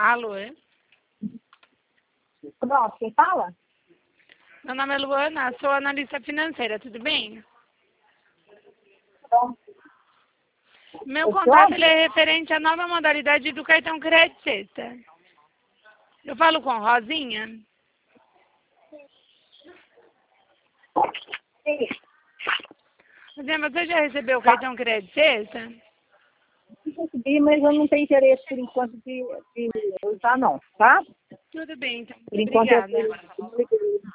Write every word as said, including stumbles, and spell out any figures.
Alô? Pronto, quem fala? Meu nome é Luana, sou analista financeira, tudo bem? Pronto. Meu Eu contato sou? ele é referente à nova modalidade do cartão Crédito Sexta. Eu falo com Rosinha? Sim. Rosinha, você já recebeu o cartão Crédito Sexta? Eu recebi, mas eu não tenho interesse por enquanto de, de usar não, tá? Tudo bem, então. Por Muito enquanto eu obrigada. tenho.